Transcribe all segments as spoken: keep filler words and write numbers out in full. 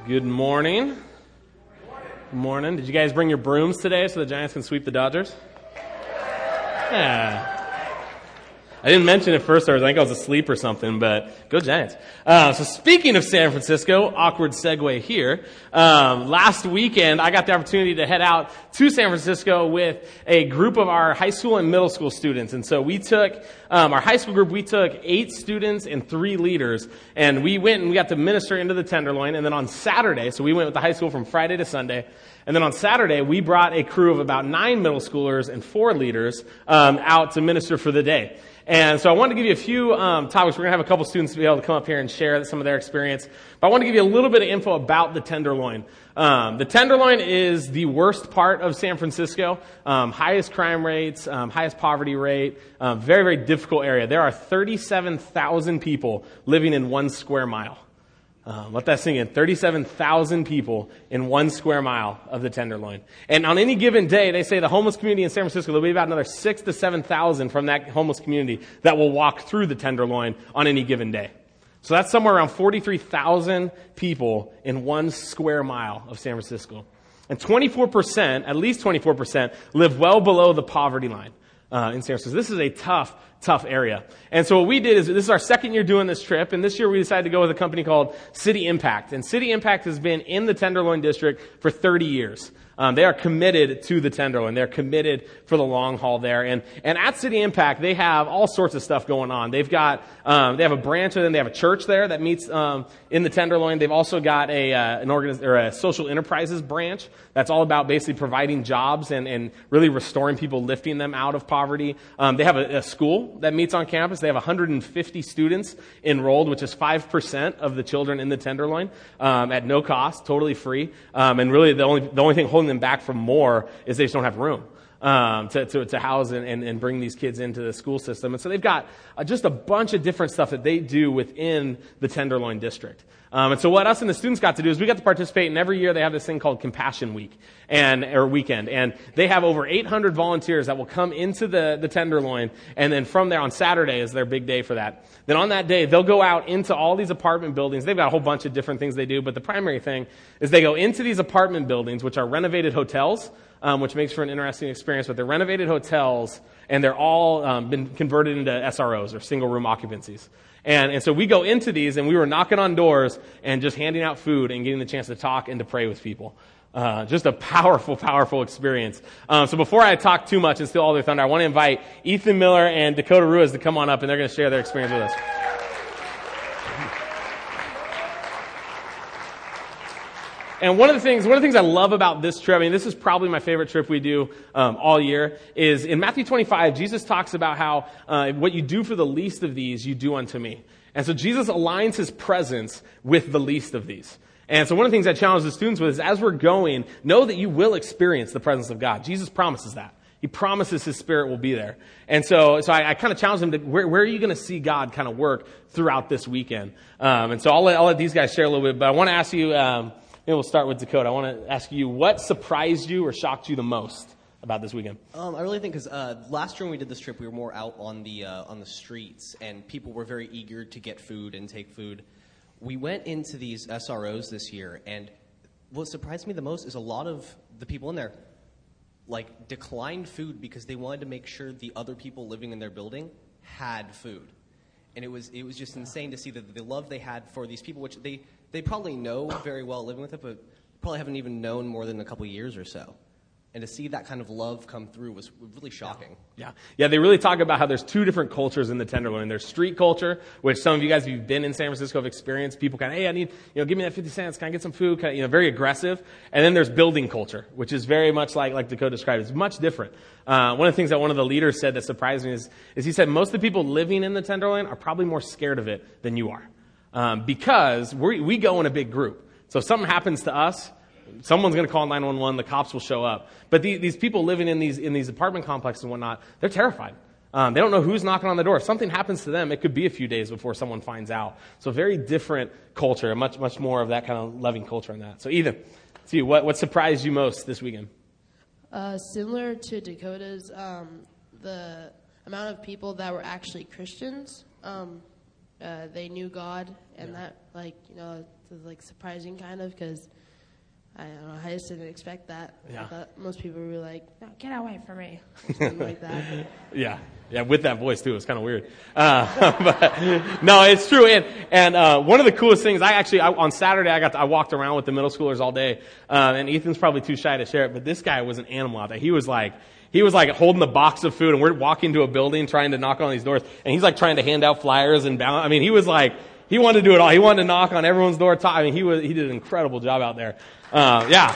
Good morning. Good morning. Did you guys bring your brooms today so the Giants can sweep the Dodgers? Yeah. I didn't mention it first. I think I was asleep or something, but go Giants. Uh, so speaking of San Francisco, awkward segue here. Um, last weekend, I got the opportunity to head out to San Francisco with a group of our high school and middle school students. And so we took, um, our high school group, we took eight students and three leaders. And we went and we got to minister into the Tenderloin. And then on Saturday, so we went with the high school from Friday to Sunday. And then on Saturday, we brought a crew of about nine middle schoolers and four leaders um, out to minister for the day. And so I wanted to give you a few um, topics. We're going to have a couple students be able to come up here and share some of their experience. But I want to give you a little bit of info about the Tenderloin. Um, the Tenderloin is the worst part of San Francisco. Um, highest crime rates, um, highest poverty rate, um, very, very difficult area. There are thirty-seven thousand people living in one square mile. Uh, let that sink in. thirty-seven thousand people in one square mile of the Tenderloin. And on any given day, they say the homeless community in San Francisco, there'll be about another six to seven thousand from that homeless community that will walk through the Tenderloin on any given day. So that's somewhere around forty-three thousand people in one square mile of San Francisco. And twenty-four percent, at least twenty-four percent, live well below the poverty line uh, in San Francisco. This is a tough tough area. And so what we did is, this is our second year doing this trip, and this year we decided to go with a company called City Impact. And City Impact has been in the Tenderloin District for thirty years. Um, they are committed to the Tenderloin. They're committed for the long haul there. And, and at City Impact, they have all sorts of stuff going on. They've got, um, they have a branch, and then they have a church there that meets, um, in the Tenderloin. They've also got a, uh, an organiz- or a social enterprises branch that's all about basically providing jobs and, and really restoring people, lifting them out of poverty. Um, they have a, a school that meets on campus. They have one hundred fifty students enrolled, which is five percent of the children in the Tenderloin, um, at no cost, totally free. Um, and really the only, the only thing holding them back from more is they just don't have room um, to, to, to house and, and, and bring these kids into the school system. And so they've got uh, just a bunch of different stuff that they do within the Tenderloin District. Um, and so what us and the students got to do is we got to participate, and every year they have this thing called Compassion Week and or weekend, and they have over eight hundred volunteers that will come into the, the Tenderloin, and then from there on Saturday is their big day for that. Then on that day, they'll go out into all these apartment buildings. They've got a whole bunch of different things they do, but the primary thing is they go into these apartment buildings, which are renovated hotels, um, which makes for an interesting experience, but they're renovated hotels, and they're all um, been converted into S R Os, or single room occupancies. And, and so we go into these, and we were knocking on doors and just handing out food and getting the chance to talk and to pray with people. Uh, just a powerful, powerful experience. Um, so before I talk too much and steal all their thunder, I want to invite Ethan Miller and Dakota Ruiz to come on up, and they're going to share their experience with us. And one of the things, one of the things I love about this trip, I mean, this is probably my favorite trip we do um, all year, is in Matthew twenty-five, Jesus talks about how uh, what you do for the least of these, you do unto me. And so Jesus aligns his presence with the least of these. And so one of the things I challenge the students with is, as we're going, know that you will experience the presence of God. Jesus promises that. He promises his Spirit will be there. And so, so I, I kind of challenge them to, where, where are you going to see God kind of work throughout this weekend? Um, and so I'll let, I'll let these guys share a little bit, but I want to ask you, um, maybe we'll start with Dakota. I want to ask you, what surprised you or shocked you the most about this weekend? Um, I really think because uh, last year when we did this trip, we were more out on the uh, on the streets, and people were very eager to get food and take food. We went into these S R Os this year, and what surprised me the most is a lot of the people in there like declined food because they wanted to make sure the other people living in their building had food. And it was it was just insane to see the, the love they had for these people, which they, they probably know very well living with it, but probably haven't even known more than a couple years or so. And to see that kind of love come through was really shocking. Yeah. Yeah, they really talk about how there's two different cultures in the Tenderloin. There's street culture, which some of you guys, if you've been in San Francisco, have experienced. People kind of, hey, I need, you know, give me that fifty cents. Can I get some food? Kind of, you know, very aggressive. And then there's building culture, which is very much like, like Dakota described. It's much different. Uh, one of the things that one of the leaders said that surprised me is, is he said most of the people living in the Tenderloin are probably more scared of it than you are. Um, because we we go in a big group. So if something happens to us, someone's going to call nine one one, the cops will show up. But the, these people living in these in these apartment complexes and whatnot, they're terrified. Um, they don't know who's knocking on the door. If something happens to them, it could be a few days before someone finds out. So very different culture, much much more of that kind of loving culture in that. So Ethan, see what what surprised you most this weekend? Uh, similar to Dakota's, um, the amount of people that were actually Christians, um, uh, they knew God, and yeah. that, like, you know, was like surprising kind of because I don't know, I just didn't expect that. Yeah. I thought most people would be like, no, get away from me, or something like that. Yeah, yeah, with that voice too. It's kind of weird. Uh, but no, it's true. And and uh, one of the coolest things, I actually I, on Saturday I got to, I walked around with the middle schoolers all day, uh, and Ethan's probably too shy to share it, but this guy was an animal out there. He was like. He was like holding the box of food, and we're walking to a building trying to knock on these doors, and he's like trying to hand out flyers and balance. I mean, he was like, he wanted to do it all. He wanted to knock on everyone's door. Top. I mean, he was, he did an incredible job out there. Uh, yeah.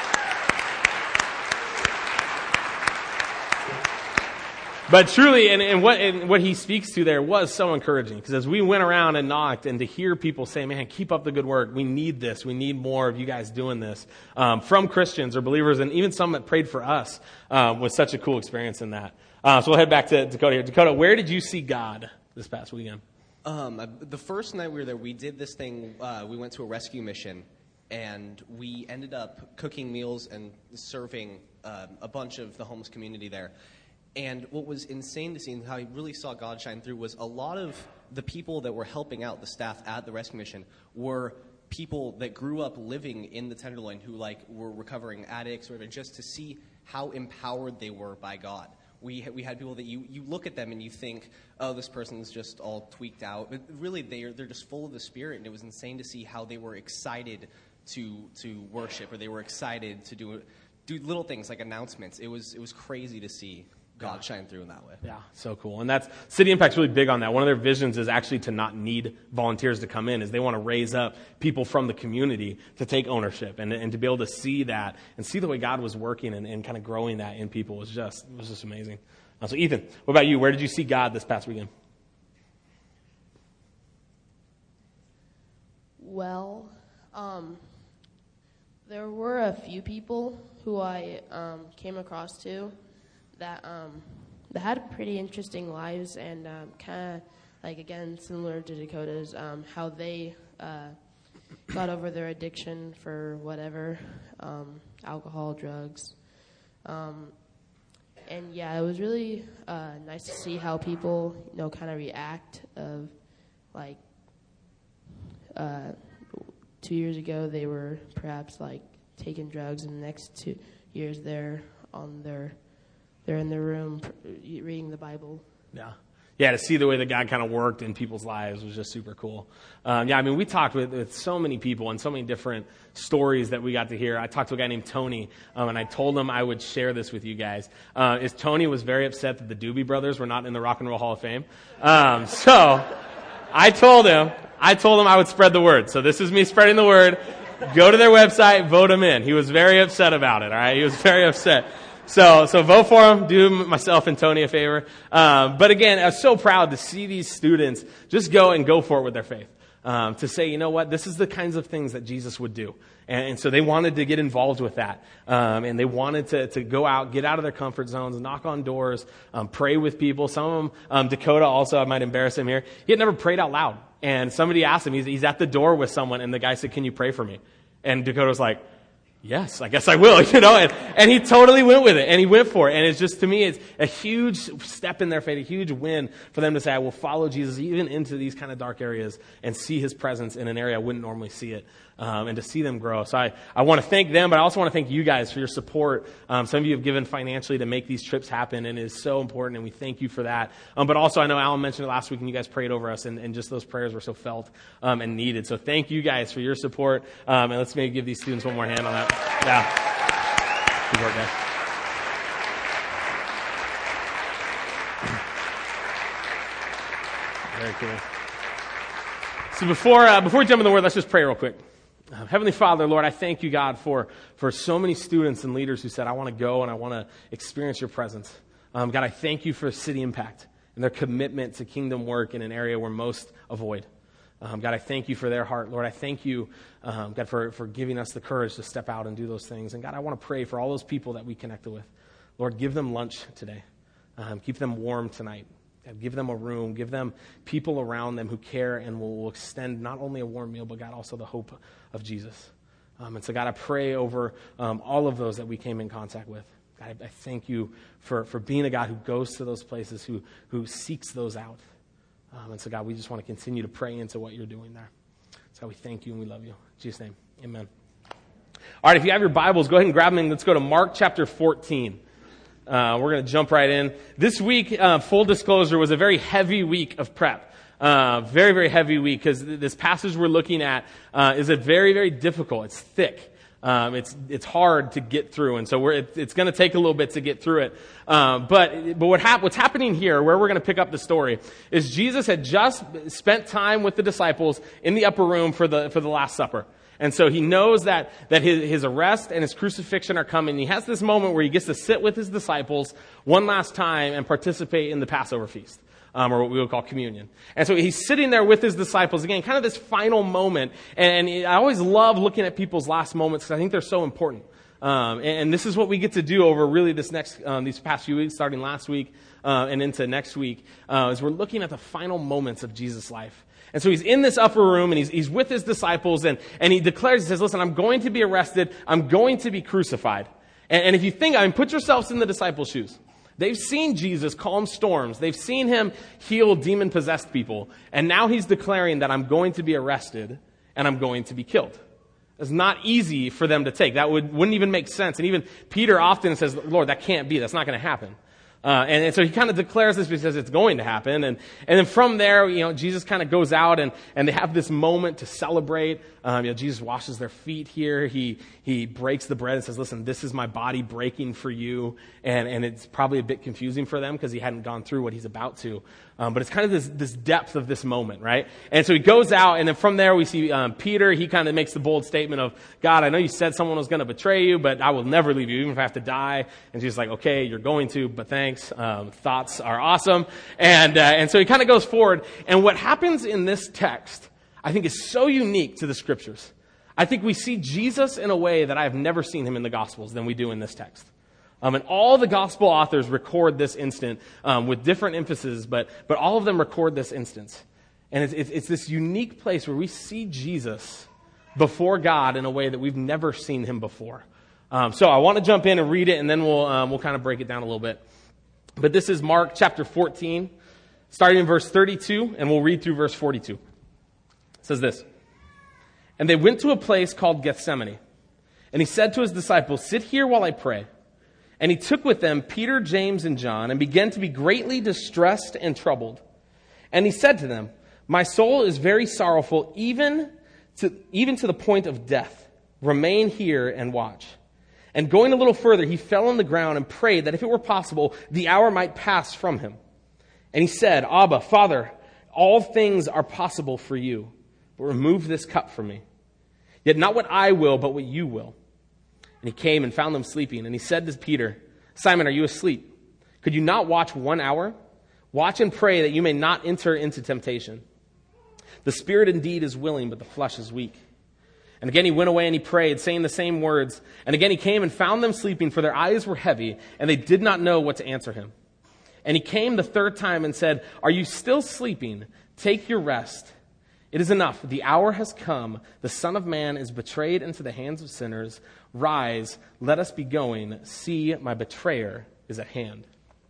But truly, and, and what and what he speaks to there was so encouraging, because as we went around and knocked, and to hear people say, man, keep up the good work. We need this. We need more of you guys doing this, um, from Christians or believers, and even some that prayed for us, um, was such a cool experience in that. Uh, so we'll head back to Dakota here. Dakota, where did you see God this past weekend? Um, the first night we were there, we did this thing. Uh, we went to a rescue mission, and we ended up cooking meals and serving uh, a bunch of the homeless community there. And what was insane to see, and how I really saw God shine through, was a lot of the people that were helping out, the staff at the rescue mission, were people that grew up living in the Tenderloin who like were recovering addicts, or just to see how empowered they were by God. We we had people that you, you look at them and you think, oh, this person's just all tweaked out. But really, they're they're just full of the Spirit, and it was insane to see how they were excited to to worship, or they were excited to do do little things like announcements. It was it was crazy to see God shine through in that way. Yeah, so cool. And that's, City Impact's really big on that. One of their visions is actually to not need volunteers to come in, is they want to raise up people from the community to take ownership, and, and to be able to see that and see the way God was working and, and kind of growing that in people was just, was just amazing. Uh, so Ethan, what about you? Where did you see God this past weekend? Well, um, there were a few people who I um, came across to that um, that had pretty interesting lives, and um, kind of like, again, similar to Dakota's, um, how they uh, got over their addiction for whatever, um, alcohol, drugs. Um, and yeah, it was really uh, nice to see how people, you know, kind of react of, like, uh, two years ago they were perhaps like taking drugs, and the next two years they're on their They're in their room reading the Bible. Yeah. Yeah, to see the way that God kind of worked in people's lives was just super cool. Um, yeah, I mean, we talked with, with so many people and so many different stories that we got to hear. I talked to a guy named Tony, um, and I told him I would share this with you guys. Uh, is Tony was very upset that the Doobie Brothers were not in the Rock and Roll Hall of Fame. Um, so I told him, I told him I would spread the word. So this is me spreading the word. Go to their website, vote them in. He was very upset about it, all right? He was very upset. So, so vote for him. Do myself and Tony a favor. Um, but again, I was so proud to see these students just go and go for it with their faith. Um, to say, you know what, this is the kinds of things that Jesus would do. And, and so they wanted to get involved with that. Um, and they wanted to, to go out, get out of their comfort zones, knock on doors, um, pray with people. Some of them, um, Dakota also, I might embarrass him here. He had never prayed out loud. And somebody asked him, he's, he's at the door with someone, and the guy said, can you pray for me? And Dakota was like, yes, I guess I will, you know, and, and he totally went with it, and he went for it. And it's just, to me, it's a huge step in their faith, a huge win for them to say, I will follow Jesus even into these kind of dark areas and see his presence in an area I wouldn't normally see it, um, and to see them grow. So I, I want to thank them, but I also want to thank you guys for your support. Um, some of you have given financially to make these trips happen, and it is so important, and we thank you for that. Um, but also, I know Alan mentioned it last week, and you guys prayed over us, and, and just those prayers were so felt um, and needed. So thank you guys for your support, um, and let's maybe give these students one more hand on that. Yeah. Good work, guys. Very cool. So before uh, before we jump in the word, let's just pray real quick. Uh, Heavenly Father, Lord, I thank you, God, for, for so many students and leaders who said, I want to go and I want to experience your presence. Um, God, I thank you for City Impact and their commitment to kingdom work in an area where most avoid. Um, God, I thank you for their heart. Lord, I thank you, um, God, for, for giving us the courage to step out and do those things. And God, I want to pray for all those people that we connected with. Lord, give them lunch today. Um, keep them warm tonight. God, give them a room. Give them people around them who care and will, will extend not only a warm meal, but God, also the hope of Jesus. Um, and so, God, I pray over um, all of those that we came in contact with. God, I, I thank you for, for being a God who goes to those places, who, who seeks those out. Um, and so, God, we just want to continue to pray into what you're doing there. That's how we thank you and we love you. In Jesus' name, amen. All right, if you have your Bibles, go ahead and grab them and let's go to Mark chapter fourteen. Uh, we're going to jump right in. This week, uh, full disclosure, was a very heavy week of prep. Uh, very, very heavy week because th- this passage we're looking at uh, is a very, very difficult. It's thick. Um, it's it's hard to get through, and so we're, it, it's going to take a little bit to get through it. Um, but but what hap- what's happening here, where we're going to pick up the story, is Jesus had just spent time with the disciples in the upper room for the for the Last Supper. And so he knows that, that his, his arrest and his crucifixion are coming. He has this moment where he gets to sit with his disciples one last time and participate in the Passover feast, um, or what we would call communion. And so he's sitting there with his disciples, again, kind of this final moment. And, and I always love looking at people's last moments because I think they're so important. Um, and, and this is what we get to do over really this next, um, these past few weeks, starting last week uh, and into next week, uh, as we're looking at the final moments of Jesus' life. And so he's in this upper room, and he's, he's with his disciples, and, and he declares, he says, listen, I'm going to be arrested. I'm going to be crucified. And, and if you think, I mean, put yourselves in the disciples' shoes. They've seen Jesus calm storms. They've seen him heal demon-possessed people. And now he's declaring that I'm going to be arrested, and I'm going to be killed. It's not easy for them to take. That would, wouldn't even make sense. And even Peter often says, Lord, that can't be. That's not going to happen. Uh, and, and so he kind of declares this because it's going to happen. And, and then from there, you know, Jesus kind of goes out and, and they have this moment to celebrate. Um, you know, Jesus washes their feet here. He, he breaks the bread and says, listen, this is my body breaking for you. And, and it's probably a bit confusing for them because he hadn't gone through what he's about to. Um, but it's kind of this, this depth of this moment, right? And so he goes out, and then from there we see um, Peter. He kind of makes the bold statement of, God, I know you said someone was going to betray you, but I will never leave you, even if I have to die. And Jesus is like, okay, you're going to, but thanks. Um, thoughts are awesome. And uh, and so he kind of goes forward. And what happens in this text, I think, is so unique to the Scriptures. I think we see Jesus in a way that I have never seen him in the Gospels than we do in this text. Um, and all the gospel authors record this instant um, with different emphases, but but all of them record this instance. And it's, it's, it's this unique place where we see Jesus before God in a way that we've never seen him before. Um, so I want to jump in and read it, and then we'll um, we'll kind of break it down a little bit. But this is Mark chapter fourteen, starting in verse thirty-two, and we'll read through verse forty-two. It says this: And they went to a place called Gethsemane, and he said to his disciples, sit here while I pray. And he took with them Peter, James, and John, and began to be greatly distressed and troubled. And he said to them, my soul is very sorrowful, even to, even to the point of death. Remain here and watch. And going a little further, he fell on the ground and prayed that if it were possible, the hour might pass from him. And he said, Abba, Father, all things are possible for you, but remove this cup from me. Yet not what I will, but what you will. And he came and found them sleeping. And he said to Peter, Simon, are you asleep? Could you not watch one hour? Watch and pray that you may not enter into temptation. The spirit indeed is willing, but the flesh is weak. And again he went away and he prayed, saying the same words. And again he came and found them sleeping, for their eyes were heavy, and they did not know what to answer him. And he came the third time and said, are you still sleeping? Take your rest. It is enough. The hour has come. The Son of Man is betrayed into the hands of sinners. Rise, let us be going. See, my betrayer is at hand.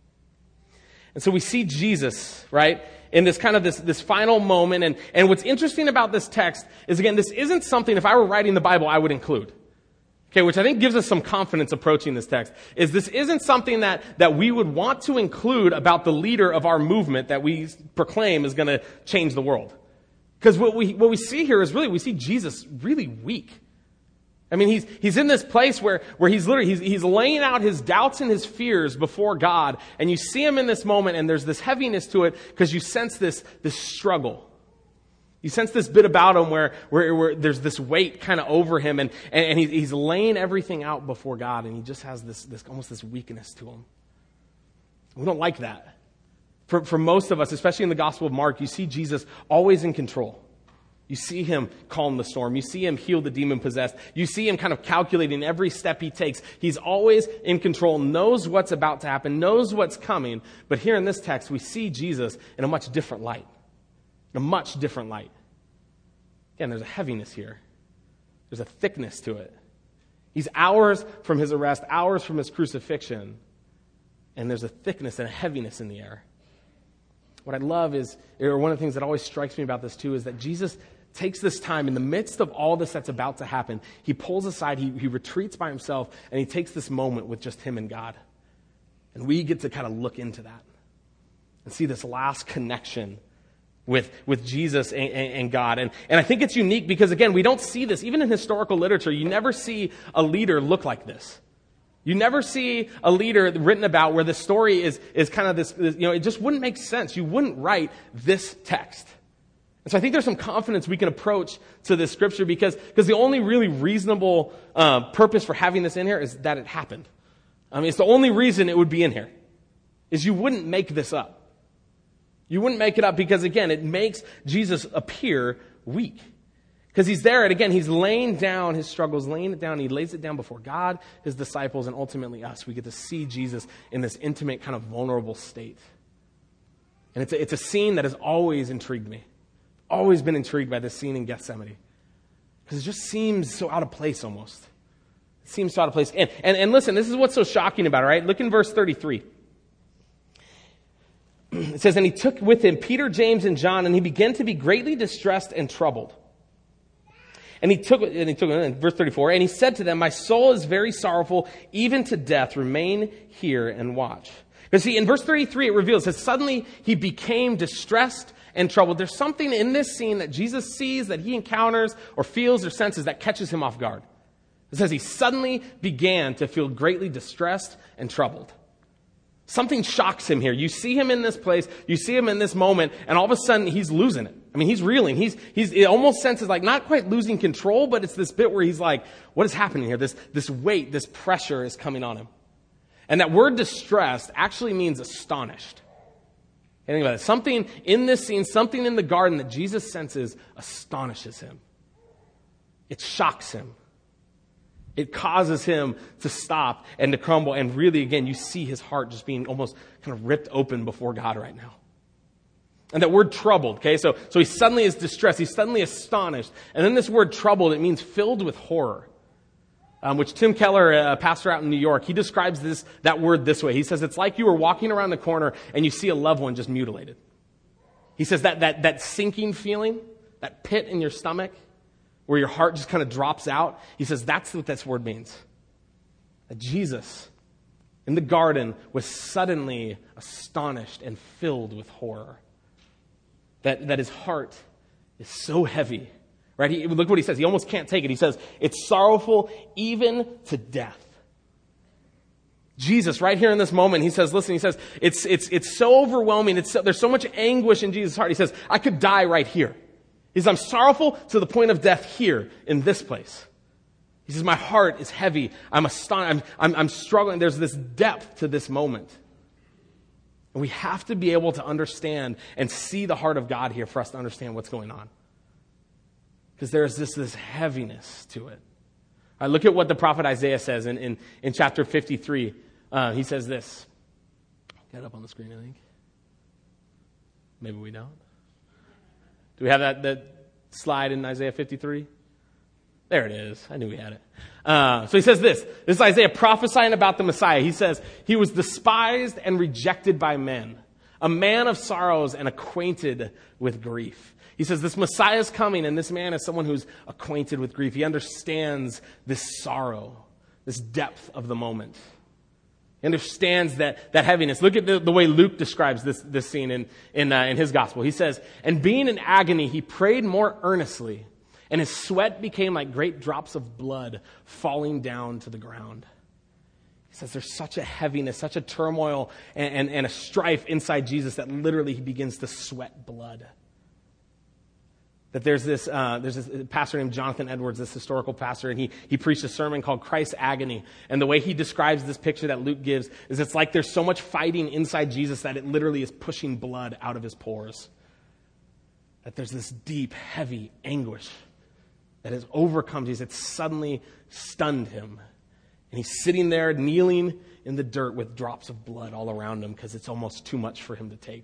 And so we see Jesus, right, in this kind of this, this final moment. And, and what's interesting about this text is, again, this isn't something, if I were writing the Bible, I would include. Okay, which I think gives us some confidence approaching this text, is this isn't something that, that we would want to include about the leader of our movement that we proclaim is going to change the world. Because what we what we see here is really, we see Jesus really weak. I mean, he's he's in this place where, where he's literally, he's, he's laying out his doubts and his fears before God. And you see him in this moment, and there's this heaviness to it because you sense this, this struggle. You sense this bit about him where, where, where there's this weight kind of over him, and, and, and he's, he's laying everything out before God, and he just has this, this almost this weakness to him. We don't like that. For, for most of us, especially in the Gospel of Mark, you see Jesus always in control. You see him calm the storm. You see him heal the demon-possessed. You see him kind of calculating every step he takes. He's always in control, knows what's about to happen, knows what's coming. But here in this text, we see Jesus in a much different light. A much different light. Again, there's a heaviness here. There's a thickness to it. He's hours from his arrest, hours from his crucifixion. And there's a thickness and a heaviness in the air. What I love is, or one of the things that always strikes me about this too, is that Jesus takes this time in the midst of all this that's about to happen. He pulls aside, he, he retreats by himself, and he takes this moment with just him and God. And we get to kind of look into that and see this last connection with, with Jesus and, and, and God. And, and I think it's unique because, again, we don't see this. Even in historical literature, you never see a leader look like this. You never see a leader written about where the story is, is kind of this, this, you know, it just wouldn't make sense. You wouldn't write this text. And so I think there's some confidence we can approach to this scripture because, because the only really reasonable uh, purpose for having this in here is that it happened. I mean, it's the only reason it would be in here, is you wouldn't make this up. You wouldn't make it up because, again, it makes Jesus appear weak. Because he's there, and again, he's laying down his struggles, laying it down. He lays it down before God, his disciples, and ultimately us. We get to see Jesus in this intimate, kind of vulnerable state. And it's a, it's a scene that has always intrigued me. Always been intrigued by this scene in Gethsemane. Because it just seems so out of place almost. It seems so out of place. And, and, and listen, this is what's so shocking about it, right? Look in verse thirty-three. It says, and he took with him Peter, James, and John, and he began to be greatly distressed and troubled. And he took, and he took, in verse thirty-four, and he said to them, my soul is very sorrowful, even to death. Remain here and watch. Because see, in verse thirty-three, it reveals that suddenly he became distressed and troubled. There's something in this scene that Jesus sees, that he encounters or feels or senses that catches him off guard. It says he suddenly began to feel greatly distressed and troubled. Something shocks him here. You see him in this place, you see him in this moment, and all of a sudden he's losing it. I mean, he's reeling. He's, he's, it almost senses like not quite losing control, but it's this bit where he's like, what is happening here? This, this weight, this pressure is coming on him. And that word distressed actually means astonished. Think about it. Something in this scene, something in the garden that Jesus senses astonishes him. It shocks him. It causes him to stop and to crumble. And really, again, you see his heart just being almost kind of ripped open before God right now. And that word troubled, okay? So, so he suddenly is distressed. He's suddenly astonished. And then this word troubled, it means filled with horror. Um, which Tim Keller, a pastor out in New York, he describes this that word this way. He says, it's like you were walking around the corner and you see a loved one just mutilated. He says that that that sinking feeling, that pit in your stomach, where your heart just kind of drops out. He says that's what this word means. That Jesus, in the garden, was suddenly astonished and filled with horror. That, that his heart is so heavy. Right? He, look what he says. He almost can't take it. He says, it's sorrowful even to death. Jesus, right here in this moment, he says, listen, he says, it's, it's, it's so overwhelming. It's so, there's so much anguish in Jesus' heart. He says, I could die right here. He says, I'm sorrowful to the point of death here in this place. He says, my heart is heavy. I'm astonished. I'm, I'm, I'm struggling. There's this depth to this moment. And we have to be able to understand and see the heart of God here for us to understand what's going on. Because there's this, this heaviness to it. All right, look at what the prophet Isaiah says in, in, in chapter fifty-three. Uh, he says this. Get it up on the screen, I think. Maybe we don't. Do we have that, that slide in Isaiah fifty-three? There it is. I knew we had it. Uh, so he says this. This is Isaiah prophesying about the Messiah. He says, he was despised and rejected by men, a man of sorrows and acquainted with grief. He says this Messiah is coming, and this man is someone who's acquainted with grief. He understands this sorrow, this depth of the moment. He understands that, that heaviness. Look at the, the way Luke describes this, this scene in, in, uh, in his gospel. He says, and being in agony, he prayed more earnestly, and his sweat became like great drops of blood falling down to the ground. He says there's such a heaviness, such a turmoil, and, and, and a strife inside Jesus that literally he begins to sweat blood. That there's this uh, there's this pastor named Jonathan Edwards, this historical pastor, and he he preached a sermon called Christ's Agony. And the way he describes this picture that Luke gives is it's like there's so much fighting inside Jesus that it literally is pushing blood out of his pores. That there's this deep, heavy anguish that has overcome Jesus. It's suddenly stunned him. And he's sitting there kneeling in the dirt with drops of blood all around him because it's almost too much for him to take.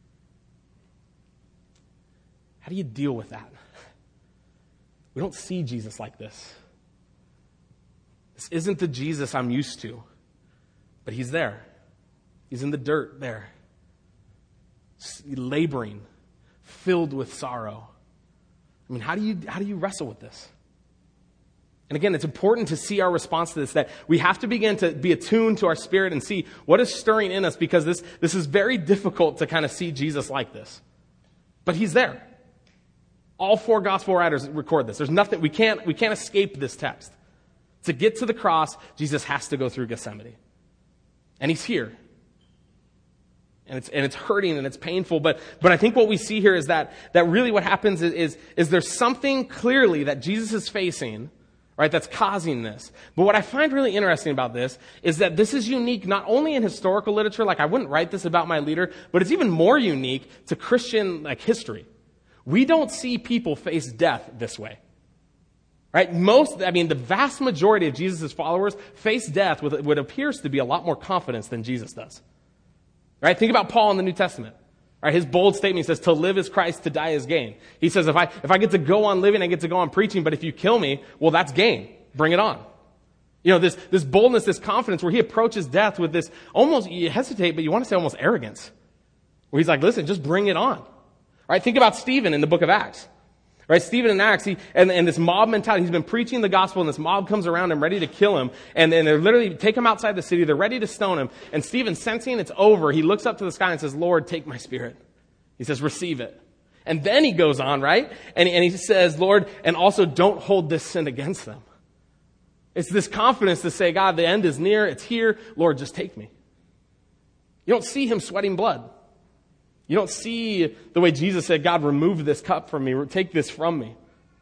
How do you deal with that? We don't see Jesus like this. This isn't the Jesus I'm used to. But he's there. He's in the dirt there. Laboring, filled with sorrow. I mean, how do you, how do you wrestle with this? And again, it's important to see our response to this, that we have to begin to be attuned to our spirit and see what is stirring in us, because this, this is very difficult to kind of see Jesus like this. But he's there. All four gospel writers record this. There's nothing, we can't, we can't escape this text. To get to the cross, Jesus has to go through Gethsemane. And he's here. And it's, and it's hurting and it's painful. But, but I think what we see here is that, that really what happens is, is, is there's something clearly that Jesus is facing, right, that's causing this. But what I find really interesting about this is that this is unique not only in historical literature, like I wouldn't write this about my leader, but it's even more unique to Christian like history. We don't see people face death this way. Right? Most, I mean, the vast majority of Jesus' followers face death with what appears to be a lot more confidence than Jesus does. Right? Think about Paul in the New Testament. Right? His bold statement, he says, to live is Christ, to die is gain. He says, if I, if I get to go on living, I get to go on preaching, but if you kill me, well, that's gain. Bring it on. You know, this, this boldness, this confidence where he approaches death with this almost, you hesitate, but you want to say almost arrogance. Where he's like, listen, just bring it on. Right? Think about Stephen in the book of Acts. Right? Stephen in Acts, he, and, and this mob mentality, he's been preaching the gospel and this mob comes around him ready to kill him. And then they're literally, take him outside the city, they're ready to stone him. And Stephen, sensing it's over, he looks up to the sky and says, Lord, take my spirit. He says, receive it. And then he goes on, right? And, and he says, Lord, and also don't hold this sin against them. It's this confidence to say, God, the end is near, it's here, Lord, just take me. You don't see him sweating blood. You don't see the way Jesus said, God, remove this cup from me, take this from me.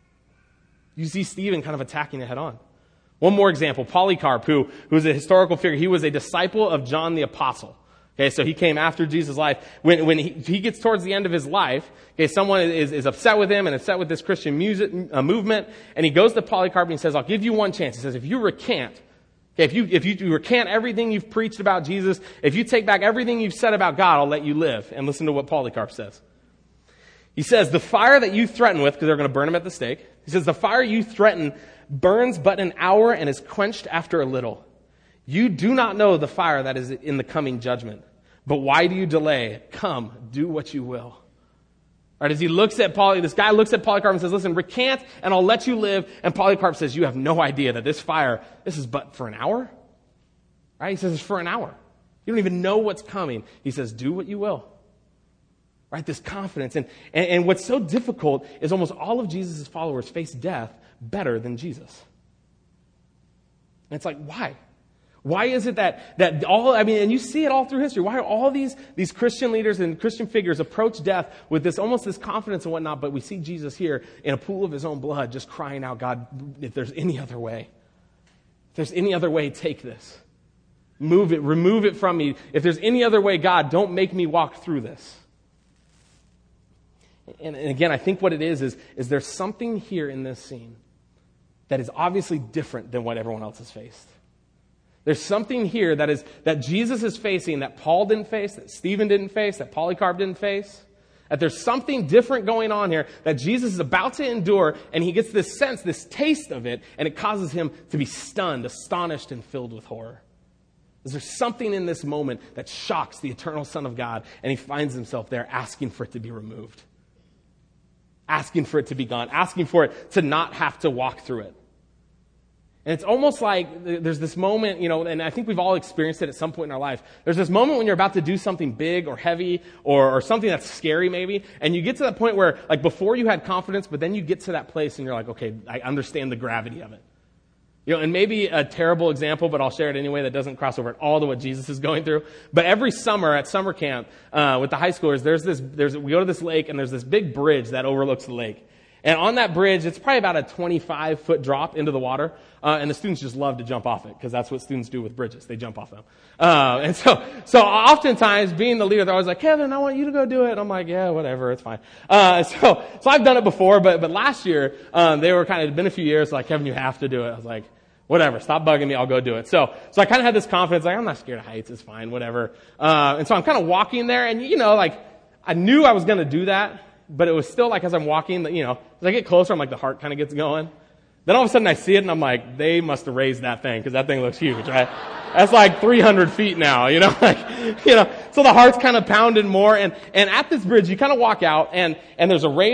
You see Stephen kind of attacking it head on. One more example, Polycarp, who, who's a historical figure. He was a disciple of John the Apostle. Okay, so he came after Jesus' life. When, when he, he gets towards the end of his life, okay, someone is, is upset with him and upset with this Christian music, uh, movement, and he goes to Polycarp and he says, I'll give you one chance. He says, if you recant, okay, if you, if you recant everything you've preached about Jesus, if you take back everything you've said about God, I'll let you live. And listen to what Polycarp says. He says, the fire that you threaten with, because they're going to burn him at the stake. He says, the fire you threaten burns but an hour and is quenched after a little. You do not know the fire that is in the coming judgment. But why do you delay? Come, do what you will. Right, as he looks at Poly, this guy looks at Polycarp and says, listen, recant and I'll let you live. And Polycarp says, you have no idea that this fire, this is but for an hour? Right? He says, it's for an hour. You don't even know what's coming. He says, do what you will. Right? This confidence. And, and, and what's so difficult is almost all of Jesus' followers face death better than Jesus. And it's like, why? Why is it that, that all, I mean, and you see it all through history. Why are all these, these Christian leaders and Christian figures approach death with this, almost this confidence and whatnot, but we see Jesus here in a pool of his own blood just crying out, God, if there's any other way, if there's any other way, take this. Move it, remove it from me. If there's any other way, God, don't make me walk through this. And, and again, I think what it is, is, is there's something here in this scene that is obviously different than what everyone else has faced. There's something here that is that Jesus is facing that Paul didn't face, that Stephen didn't face, that Polycarp didn't face. That there's something different going on here that Jesus is about to endure, and he gets this sense, this taste of it, and it causes him to be stunned, astonished, and filled with horror. Is there something in this moment that shocks the eternal Son of God, and he finds himself there asking for it to be removed, asking for it to be gone, asking for it to not have to walk through it. And it's almost like there's this moment, you know, and I think we've all experienced it at some point in our life. There's this moment when you're about to do something big or heavy or, or something that's scary maybe, and you get to that point where, like, before you had confidence, but then you get to that place and you're like, okay, I understand the gravity of it. You know, and maybe a terrible example, but I'll share it anyway, that doesn't cross over at all to what Jesus is going through. But every summer at summer camp uh, with the high schoolers, there's this, there's we go to this lake, and there's this big bridge that overlooks the lake. And on that bridge, it's probably about a twenty-five foot drop into the water. Uh, and the students just love to jump off it because that's what students do with bridges. They jump off them. Uh, and so, so oftentimes being the leader, they're always like, Kevin, I want you to go do it. And I'm like, yeah, whatever. It's fine. Uh, so, so I've done it before, but, but last year, um, they were kind of, it's been a few years, like, Kevin, you have to do it. I was like, whatever, stop bugging me, I'll go do it. So, so I kind of had this confidence, like, I'm not scared of heights, it's fine, whatever. Uh, and so I'm kind of walking there, and you know, like, I knew I was going to do that. But it was still like as I'm walking, you know, as I get closer, I'm like, the heart kind of gets going. Then all of a sudden I see it and I'm like, they must have raised that thing because that thing looks huge, right? That's like three hundred feet now, you know, like, you know, so the heart's kind of pounding more. And, and at this bridge, you kind of walk out and, and there's a railing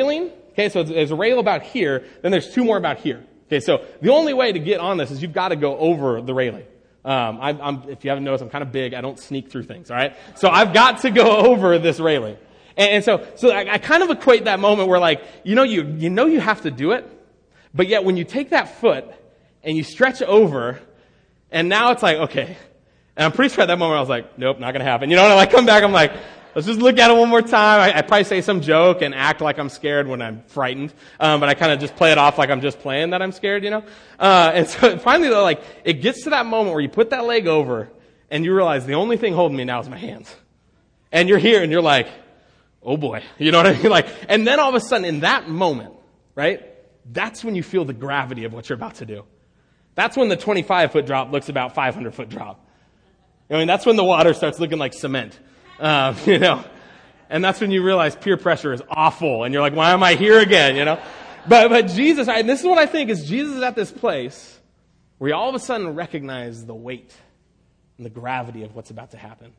Okay, so there's a rail about here, then there's two more about here. Okay, so the only way to get on this is you've got to go over the railing. Um, I, I'm, if you haven't noticed, I'm kind of big. I don't sneak through things, all right? So I've got to go over this railing. And, and so, so I, I kind of equate that moment where, like, you know, you, you know you have to do it, but yet when you take that foot and you stretch over, and now it's like, okay. And I'm pretty sure at that moment I was like, nope, not going to happen. You know, and I like come back, I'm like, let's just look at it one more time. I, I probably say some joke and act like I'm scared when I'm frightened. Um, but I kind of just play it off like I'm just playing that I'm scared, you know? Uh, and so finally though, like, it gets to that moment where you put that leg over and you realize the only thing holding me now is my hands. And you're here and you're like, oh boy. You know what I mean? Like, and then all of a sudden in that moment, right? That's when you feel the gravity of what you're about to do. That's when the twenty-five foot drop looks about five hundred foot drop. I mean, that's when the water starts looking like cement. Um, you know, and that's when you realize peer pressure is awful, and you're like, why am I here again? You know, but but Jesus, and this is what I think is Jesus is at this place where he all of a sudden recognizes the weight and the gravity of what's about to happen.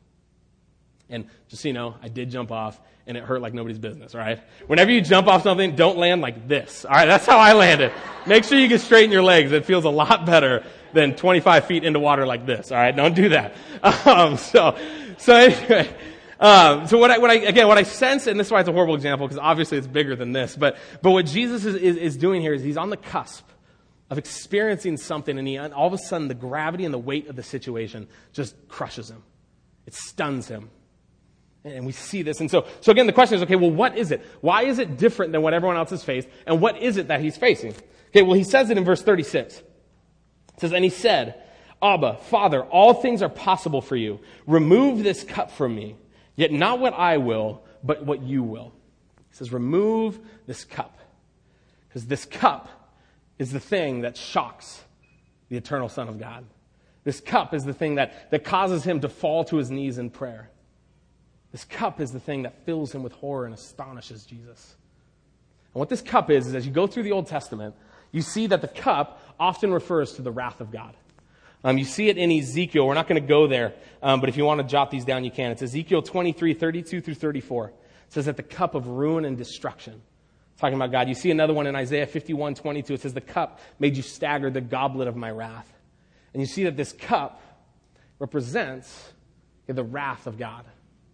And just so you know, I did jump off, and it hurt like nobody's business. All right, whenever you jump off something, don't land like this. All right, that's how I landed. Make sure you can straighten your legs. It feels a lot better than twenty-five feet into water like this. All right, don't do that. Um, so so anyway. Um, so what I, what I, again, what I sense, and this is why it's a horrible example, because obviously it's bigger than this, but, but what Jesus is, is, is doing here is he's on the cusp of experiencing something, and he, and all of a sudden the gravity and the weight of the situation just crushes him. It stuns him. And we see this. And so, so again, the question is, okay, well, what is it? Why is it different than what everyone else has faced? And what is it that he's facing? Okay, well, he says it in verse thirty-six. It says, and he said, Abba, Father, all things are possible for you. Remove this cup from me. Yet not what I will, but what you will. He says, remove this cup. Because this cup is the thing that shocks the eternal Son of God. This cup is the thing that, that causes him to fall to his knees in prayer. This cup is the thing that fills him with horror and astonishes Jesus. And what this cup is, is as you go through the Old Testament, you see that the cup often refers to the wrath of God. Um, you see it in Ezekiel. We're not going to go there, um, but if you want to jot these down, you can. It's Ezekiel twenty-three, thirty-two through thirty-four. It says that the cup of ruin and destruction. It's talking about God. You see another one in Isaiah fifty-one, twenty-two. It says the cup made you stagger, the goblet of my wrath. And you see that this cup represents the wrath of God.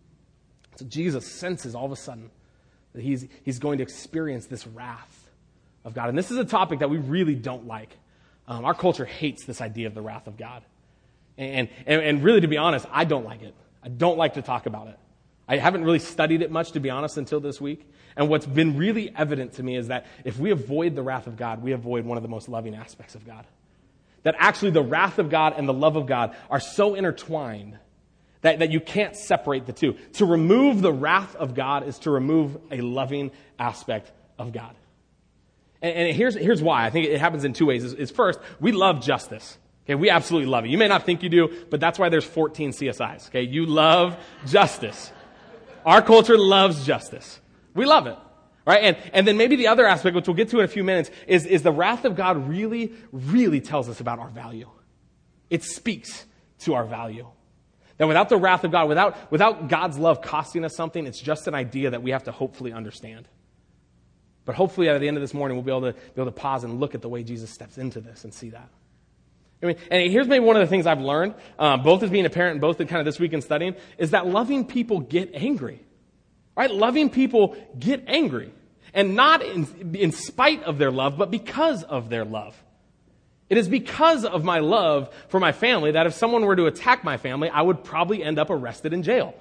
So Jesus senses all of a sudden that he's, he's going to experience this wrath of God. And this is a topic that we really don't like. Um, our culture hates this idea of the wrath of God. And, and, and really, to be honest, I don't like it. I don't like to talk about it. I haven't really studied it much, to be honest, until this week. And what's been really evident to me is that if we avoid the wrath of God, we avoid one of the most loving aspects of God. That actually the wrath of God and the love of God are so intertwined that, that you can't separate the two. To remove the wrath of God is to remove a loving aspect of God. And, and here's, here's why. I think it happens in two ways. Is, is first, we love justice. Okay, we absolutely love it. You may not think you do, but that's why there's fourteen C S Is. Okay, you love justice. Our culture loves justice. We love it. Right? And, and then maybe the other aspect, which we'll get to in a few minutes, is, is the wrath of God really, really tells us about our value. It speaks to our value. That without the wrath of God, without, without God's love costing us something, it's just an idea that we have to hopefully understand. But hopefully at the end of this morning, we'll be able to, be able to pause and look at the way Jesus steps into this and see that. I mean, and here's maybe one of the things I've learned, uh, both as being a parent and both kind of this week in studying, is that loving people get angry. Right? Loving people get angry. And not in, in spite of their love, but because of their love. It is because of my love for my family that if someone were to attack my family, I would probably end up arrested in jail.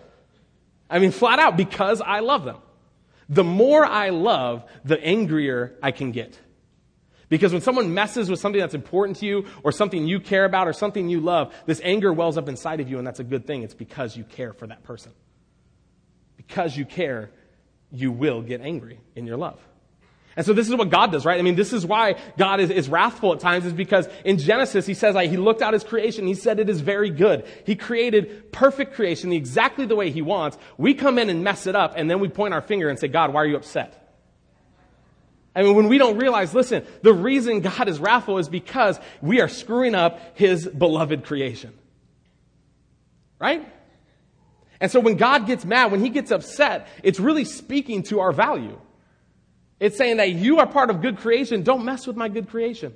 I mean, flat out, because I love them. The more I love, the angrier I can get. Because when someone messes with something that's important to you, or something you care about, or something you love, this anger wells up inside of you, and that's a good thing. It's because you care for that person. Because you care, you will get angry in your love. And so this is what God does, right? I mean, this is why God is, is wrathful at times, is because in Genesis, he says, like, he looked at his creation, he said it is very good. He created perfect creation exactly the way he wants. We come in and mess it up, and then we point our finger and say, God, why are you upset? I mean, when we don't realize, listen, the reason God is wrathful is because we are screwing up his beloved creation. Right? And so when God gets mad, when he gets upset, it's really speaking to our value. It's saying that you are part of good creation. Don't mess with my good creation.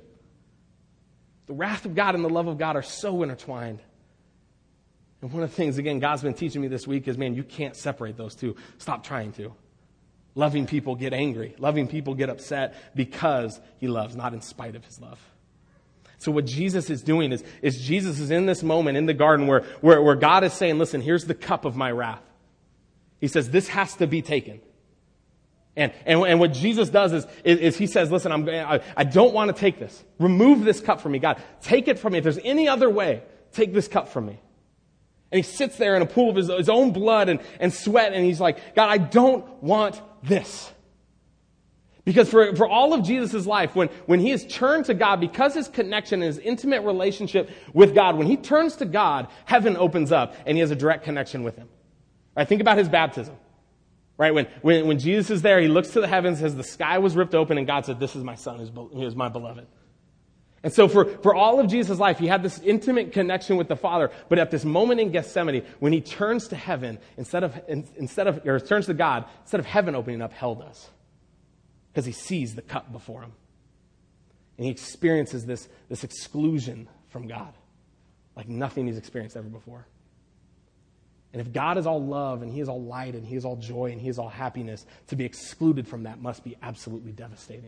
The wrath of God and the love of God are so intertwined. And one of the things, again, God's been teaching me this week is, man, you can't separate those two. Stop trying to. Loving people get angry. Loving people get upset because he loves, not in spite of his love. So what Jesus is doing is, is Jesus is in this moment in the garden where, where, where God is saying, listen, here's the cup of my wrath. He says, this has to be taken. And, and, and what Jesus does is, is, is he says, listen, I'm, I, I don't want to take this. Remove this cup from me. God, take it from me. If there's any other way, take this cup from me. And he sits there in a pool of his, his own blood and, and sweat, and he's like, God, I don't want this. Because for, for all of Jesus' life, when, when he has turned to God, because his connection and his intimate relationship with God, when he turns to God, heaven opens up, and he has a direct connection with him. Right? Think about his baptism. Right? When, when, when Jesus is there, he looks to the heavens, says the sky was ripped open, and God said, this is my son, who is my beloved. And so for, for all of Jesus' life, he had this intimate connection with the Father. But at this moment in Gethsemane, when he turns to heaven, instead of, instead of, or turns to God, instead of heaven opening up, hell does. Because he sees the cup before him. And he experiences this, this exclusion from God. Like nothing he's experienced ever before. And if God is all love, and he is all light, and he is all joy, and he is all happiness, to be excluded from that must be absolutely devastating.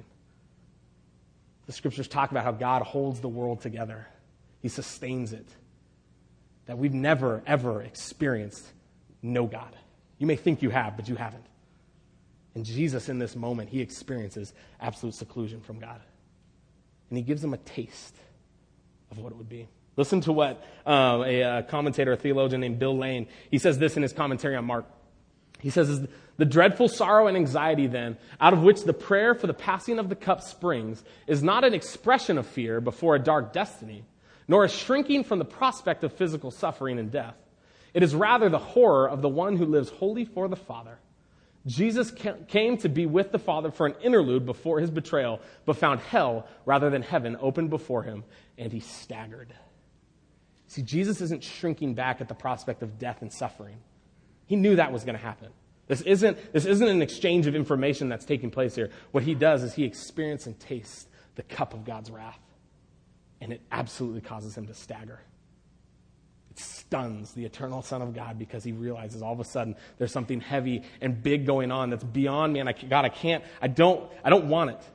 The scriptures talk about how God holds the world together. He sustains it. That we've never, ever experienced no God. You may think you have, but you haven't. And Jesus, in this moment, he experiences absolute seclusion from God. And he gives them a taste of what it would be. Listen to what uh, a, a commentator, a theologian named Bill Lane, he says this in his commentary on Mark. He says, the dreadful sorrow and anxiety then, out of which the prayer for the passing of the cup springs, is not an expression of fear before a dark destiny, nor a shrinking from the prospect of physical suffering and death. It is rather the horror of the one who lives wholly for the Father. Jesus came to be with the Father for an interlude before his betrayal, but found hell rather than heaven open before him, and he staggered. See, Jesus isn't shrinking back at the prospect of death and suffering. He knew that was going to happen. This isn't, this isn't an exchange of information that's taking place here. What he does is he experiences and tastes the cup of God's wrath. And it absolutely causes him to stagger. It stuns the eternal Son of God because he realizes all of a sudden there's something heavy and big going on that's beyond me. And I, God, I can't, I don't, I don't want it.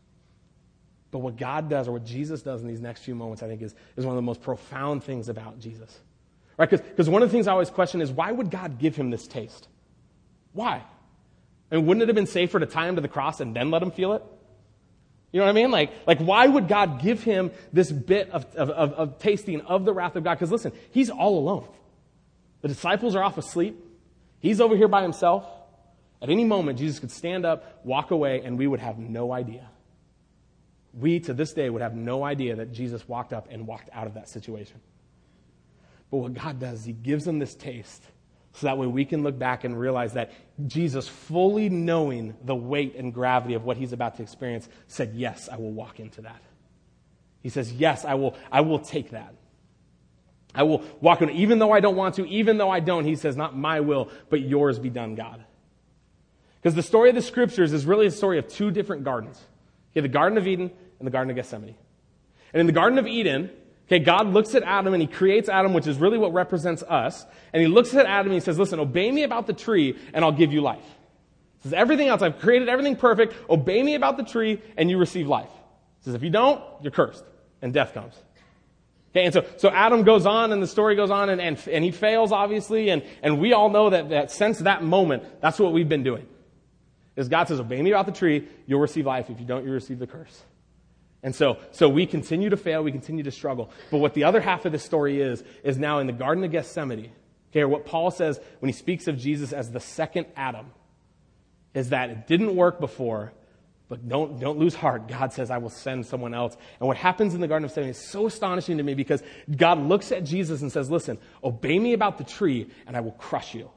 But what God does, or what Jesus does in these next few moments, I think is, is one of the most profound things about Jesus. Right? Because one of the things I always question is, why would God give him this taste? Why? I mean, wouldn't it have been safer to tie him to the cross and then let him feel it? You know what I mean? Like, like why would God give him this bit of, of, of, of tasting of the wrath of God? Because listen, he's all alone. The disciples are off asleep. He's over here by himself. At any moment, Jesus could stand up, walk away, and we would have no idea. We, to this day, would have no idea that Jesus walked up and walked out of that situation. But what God does is he gives them this taste so that way we can look back and realize that Jesus, fully knowing the weight and gravity of what he's about to experience, said, yes, I will walk into that. He says, yes, I will, I will take that. I will walk in, even though I don't want to, even though I don't, he says, not my will, but yours be done, God. Because the story of the scriptures is really a story of two different gardens. Okay, the Garden of Eden and the Garden of Gethsemane. And in the Garden of Eden, okay, God looks at Adam and he creates Adam, which is really what represents us. And he looks at Adam and he says, listen, obey me about the tree and I'll give you life. He says, everything else, I've created everything perfect. Obey me about the tree and you receive life. He says, if you don't, you're cursed and death comes. Okay, and so, so Adam goes on and the story goes on and, and, and he fails, obviously. And, and we all know that, that since that moment, that's what we've been doing. Is God says, obey me about the tree, you'll receive life. If you don't, you receive the curse. And so, so we continue to fail, we continue to struggle. But what the other half of the story is, is now in the Garden of Gethsemane, okay, or what Paul says when he speaks of Jesus as the second Adam, is that it didn't work before, but don't, don't lose heart. God says, I will send someone else. And what happens in the Garden of Gethsemane is so astonishing to me because God looks at Jesus and says, listen, obey me about the tree and I will crush you.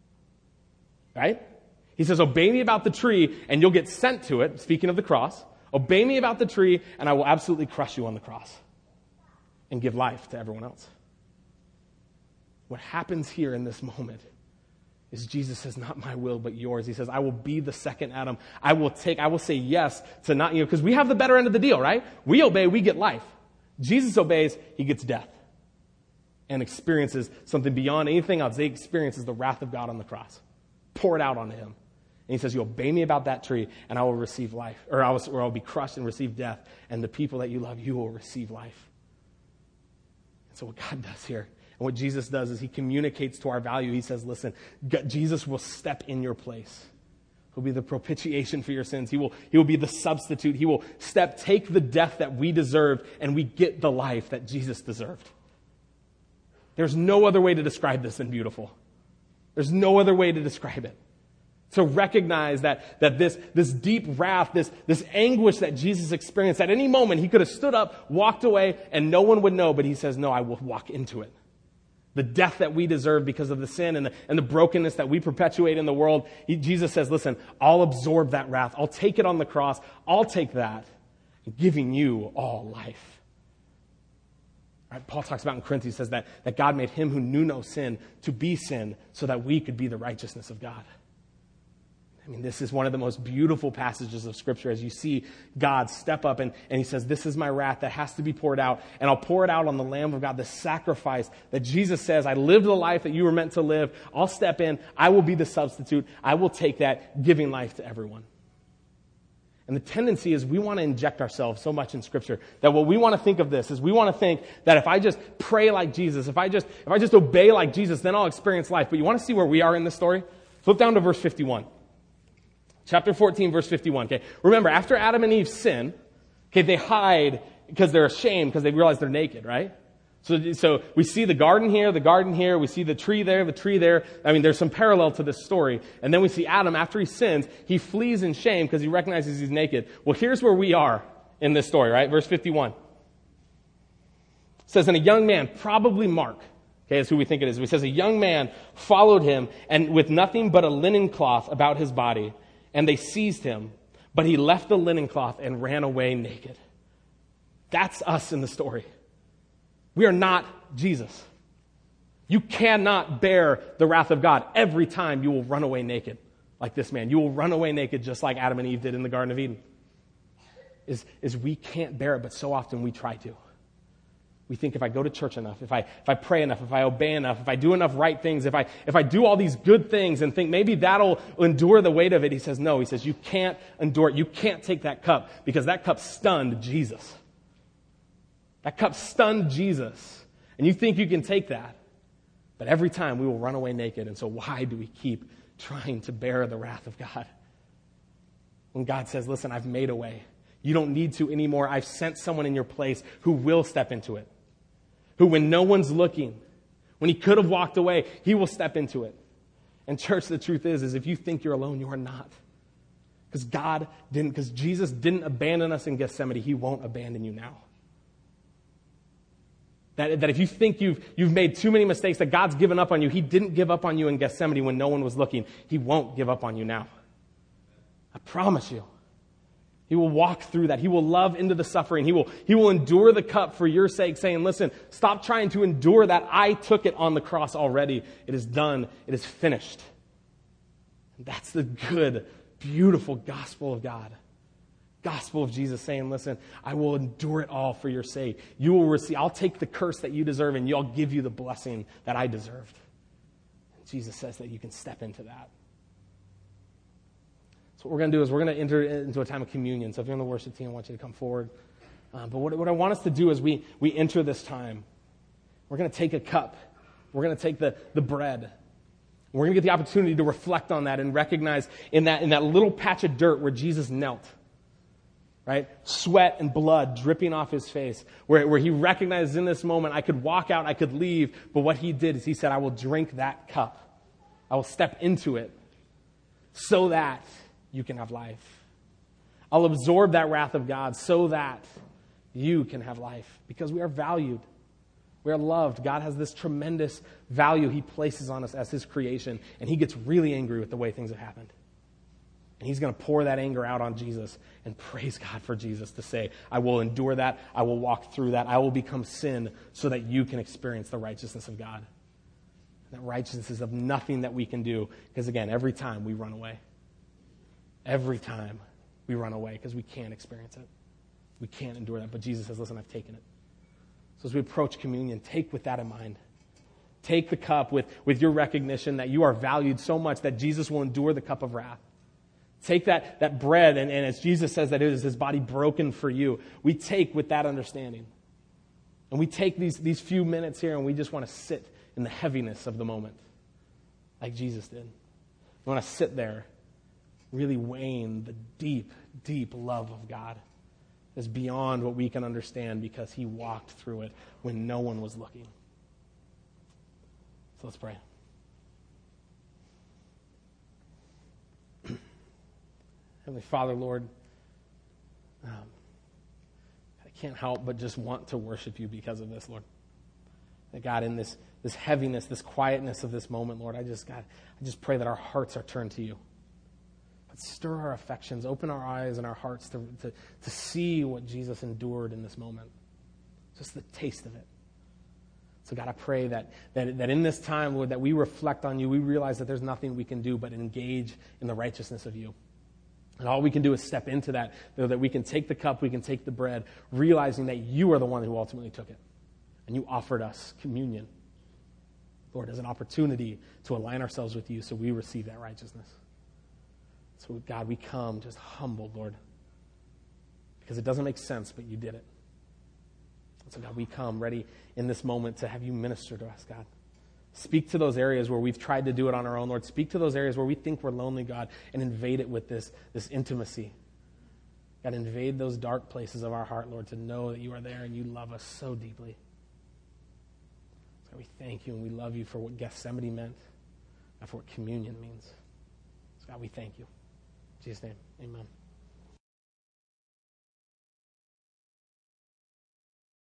Right? He says, obey me about the tree and you'll get sent to it, speaking of the cross. Obey me about the tree, and I will absolutely crush you on the cross and give life to everyone else. What happens here in this moment is Jesus says, not my will, but yours. He says, I will be the second Adam. I will take, I will say yes to not, you know, because we have the better end of the deal, right? We obey, we get life. Jesus obeys, he gets death and experiences something beyond anything else. He experiences the wrath of God on the cross, poured out onto him. And he says, you obey me about that tree, and I will receive life, or I will, or I will be crushed and receive death. And the people that you love, you will receive life. And so what God does here, and what Jesus does, is he communicates to our value. He says, listen, God, Jesus will step in your place. He'll be the propitiation for your sins. He will, he will be the substitute. He will step, take the death that we deserved, and we get the life that Jesus deserved. There's no other way to describe this than beautiful. There's no other way to describe it. To recognize that, that this, this deep wrath, this, this anguish that Jesus experienced, at any moment he could have stood up, walked away, and no one would know, but he says, no, I will walk into it. The death that we deserve because of the sin and the, and the brokenness that we perpetuate in the world, he, Jesus says, listen, I'll absorb that wrath. I'll take it on the cross. I'll take that, giving you all life. Right, Paul talks about in Corinthians, says that, that God made him who knew no sin to be sin so that we could be the righteousness of God. I mean, this is one of the most beautiful passages of Scripture as you see God step up and, and he says, this is my wrath that has to be poured out, and I'll pour it out on the Lamb of God, the sacrifice that Jesus says, I lived the life that you were meant to live. I'll step in. I will be the substitute. I will take that, giving life to everyone. And the tendency is we want to inject ourselves so much in Scripture that what we want to think of this is we want to think that if I just pray like Jesus, if I just if I just obey like Jesus, then I'll experience life. But you want to see where we are in this story? Flip down to verse fifty-one. Chapter fourteen, verse fifty-one. Okay, remember, after Adam and Eve sin, okay, they hide because they're ashamed because they realize they're naked, right? So, so we see the garden here, the garden here. We see the tree there, the tree there. I mean, there's some parallel to this story. And then we see Adam, after he sins, he flees in shame because he recognizes he's naked. Well, here's where we are in this story, right? Verse fifty-one. It says, and a young man, probably Mark, okay, is who we think it is. It says, a young man followed him, and with nothing but a linen cloth about his body. And they seized him, but he left the linen cloth and ran away naked. That's us in the story. We are not Jesus. You cannot bear the wrath of God. Every time you will run away naked like this man. You will run away naked just like Adam and Eve did in the Garden of Eden. Is, is we can't bear it, but so often we try to. We think if I go to church enough, if I if I pray enough, if I obey enough, if I do enough right things, if I if I do all these good things and think maybe that'll endure the weight of it. He says, no, he says, you can't endure it. You can't take that cup because that cup stunned Jesus. That cup stunned Jesus. And you think you can take that. But every time we will run away naked. And so why do we keep trying to bear the wrath of God? When God says, listen, I've made a way. You don't need to anymore. I've sent someone in your place who will step into it. Who, when no one's looking, when he could have walked away, he will step into it. And church, the truth is, is if you think you're alone, you are not. Because God didn't, because Jesus didn't abandon us in Gethsemane, he won't abandon you now. That, that if you think you've, you've made too many mistakes, that God's given up on you, he didn't give up on you in Gethsemane when no one was looking. He won't give up on you now. I promise you. He will walk through that. He will love into the suffering. He will, he will endure the cup for your sake, saying, listen, stop trying to endure that. I took it on the cross already. It is done. It is finished. And that's the good, beautiful gospel of God. Gospel of Jesus saying, listen, I will endure it all for your sake. You will receive, I'll take the curse that you deserve and I'll give you the blessing that I deserved. And Jesus says that you can step into that. So what we're going to do is we're going to enter into a time of communion. So if you're on the worship team, I want you to come forward. Uh, but what, what I want us to do is we, we enter this time. We're going to take a cup. We're going to take the, the bread. We're going to get the opportunity to reflect on that and recognize in that, in that little patch of dirt where Jesus knelt, right? Sweat and blood dripping off his face, where, where he recognized in this moment, I could walk out, I could leave, but what he did is he said, I will drink that cup. I will step into it so that you can have life. I'll absorb that wrath of God so that you can have life, because we are valued. We are loved. God has this tremendous value he places on us as his creation, and he gets really angry with the way things have happened. And he's going to pour that anger out on Jesus, and praise God for Jesus to say, I will endure that. I will walk through that. I will become sin so that you can experience the righteousness of God. That righteousness is of nothing that we can do, because again, every time we run away. Every time we run away because we can't experience it. We can't endure that. But Jesus says, listen, I've taken it. So as we approach communion, take with that in mind. Take the cup with, with your recognition that you are valued so much that Jesus will endure the cup of wrath. Take that, that bread, and, and as Jesus says that it is his body broken for you, we take with that understanding. And we take these, these few minutes here and we just want to sit in the heaviness of the moment, like Jesus did. We want to sit there, really weighing the deep, deep love of God is beyond what we can understand because he walked through it when no one was looking. So let's pray. Heavenly Father, Lord, um, I can't help but just want to worship you because of this, Lord. That God, in this, this heaviness, this quietness of this moment, Lord, I just, God, I just pray that our hearts are turned to you. But stir our affections, open our eyes and our hearts to, to, to see what Jesus endured in this moment. Just the taste of it. So God, I pray that, that, that in this time, Lord, that we reflect on you, we realize that there's nothing we can do but engage in the righteousness of you. And all we can do is step into that, so that we can take the cup, we can take the bread, realizing that you are the one who ultimately took it. And you offered us communion, Lord, as an opportunity to align ourselves with you so we receive that righteousness. So God, we come just humbled, Lord, because it doesn't make sense, but you did it. So God, we come ready in this moment to have you minister to us, God. Speak to those areas where we've tried to do it on our own, Lord. Speak to those areas where we think we're lonely, God, and invade it with this, this intimacy. God, invade those dark places of our heart, Lord, to know that you are there and you love us so deeply. So we thank you and we love you for what Gethsemane meant and for what communion means. So God, we thank you. In Jesus' name, amen.